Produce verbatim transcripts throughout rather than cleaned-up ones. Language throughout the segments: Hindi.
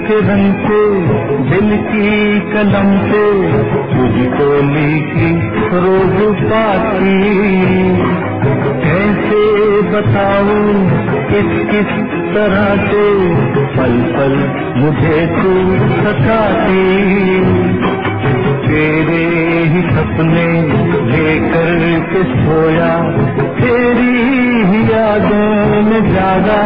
के रंग से दिल की कलम से तुझको लिखी रोज पाती, कैसे बताऊं किस किस तरह से पल पल मुझे तू सताती। तेरे ही सपने लेकर के सोया, तेरी ही यादों में जागा,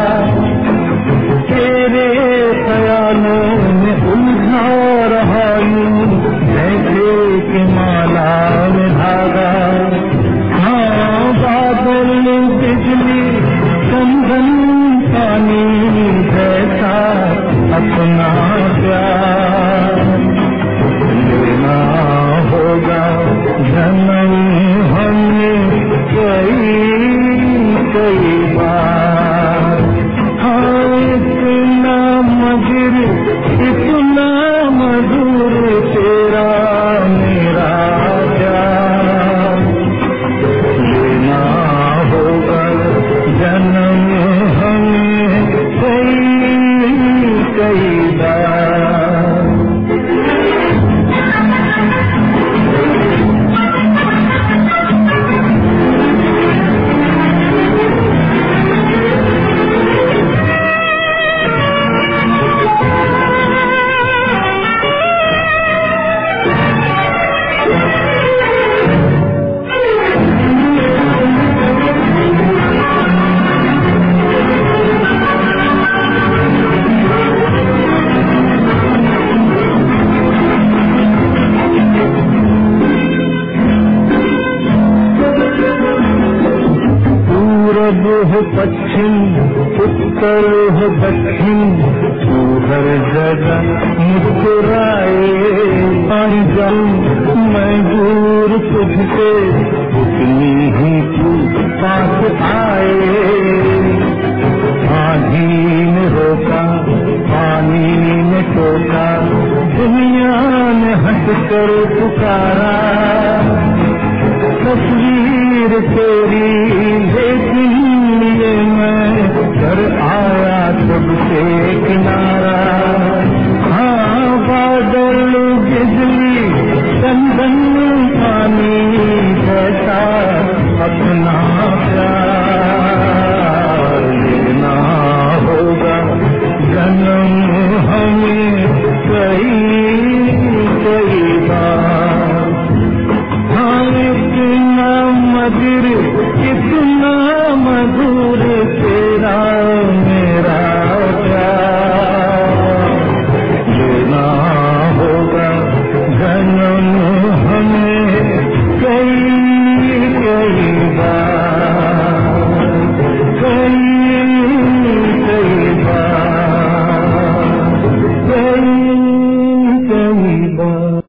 तेरे ख्यालों में उलझा रहा यूं जैसे कि माला में धागा। हाँ बादल बिजली कंगन पानी जैसा अपना प्यार लेना होगा जन्म हमें कई कई बार। हाँ इतना मधुर इतना मधुर तेरा मेरा प्यार लेना होगा जन्म हमें कई कई बार। हो पश्चिम उत्तर हो दक्षिण तू हर जगह मुस्कुराए। पानी जाऊं मैं दूर तुझसे उतनी ही तू पास आए। आंधी ने रोका पानी ने टोका दुनिया ने हंस कर पुकारा। तस्वीर के